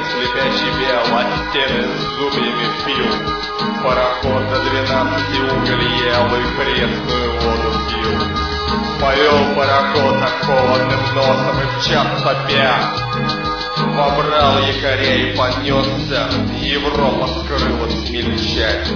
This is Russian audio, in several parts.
слепящий бело, стены с зубьями пил. Пароход до 12 уголь ел и пресную воду пил. Повел пароход окованным носом и в час сопя вобрал якоря и понесся, Европа скрылась мельчать.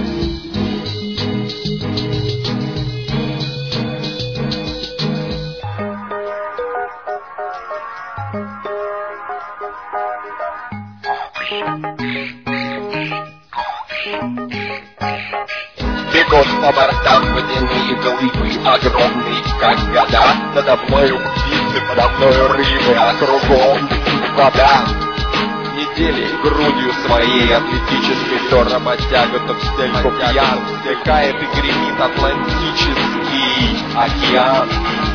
Бегут по бортам водяные глыбы, огромные, как года. Надо мною птицы, подо мною рыбы, а кругом вода. Недели грудью своей атлетической то работяга, то в стельку пьян. Вздыхает и гремит Атлантический океан.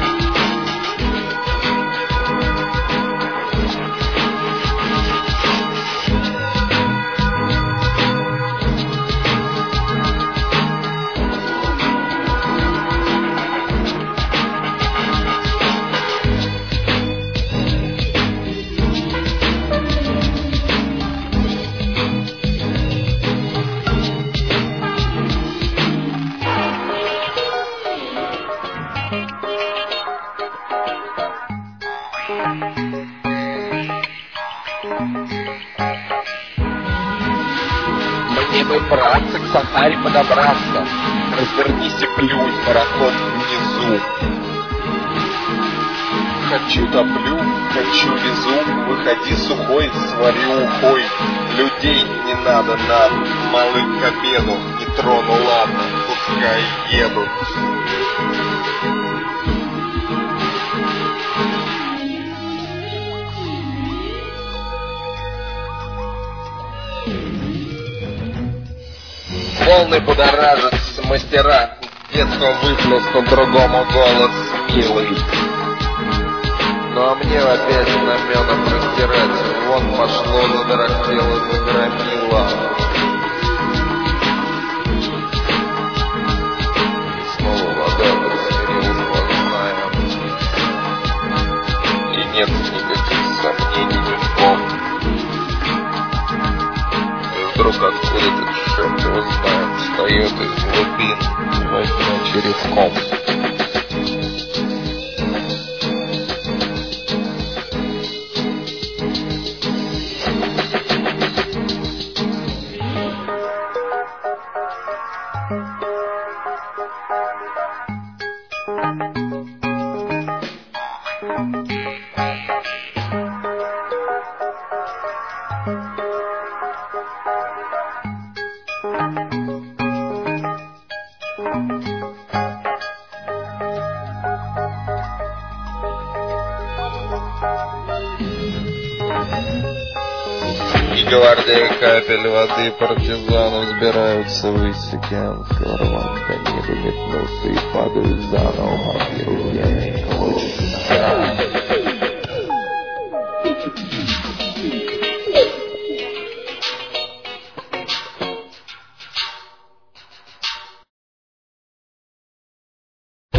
Мне бы, братцы, к Сахаре подобраться. Развернись и плюнь, пароход внизу. Хочу топлю, хочу везу, выходи сухой, свари ухой. Людей не надо нам, малых к обеду, не трону, ладно, пускай едут. Волны будоражат мастера, детство выплеснул другому голос милый. Ну а мне опять знамена простирать, вон пошло, задрахтело, загромило. Снова вода присмирилась волнами, и нет никаких сомнений ни в том. И вдруг откуда-то черт его знает, встает из глубин, возьмя через ком. И гвардия капель воды партизанов взбираются ввысь океанского рва. До неба метнулся и падают заново. Первый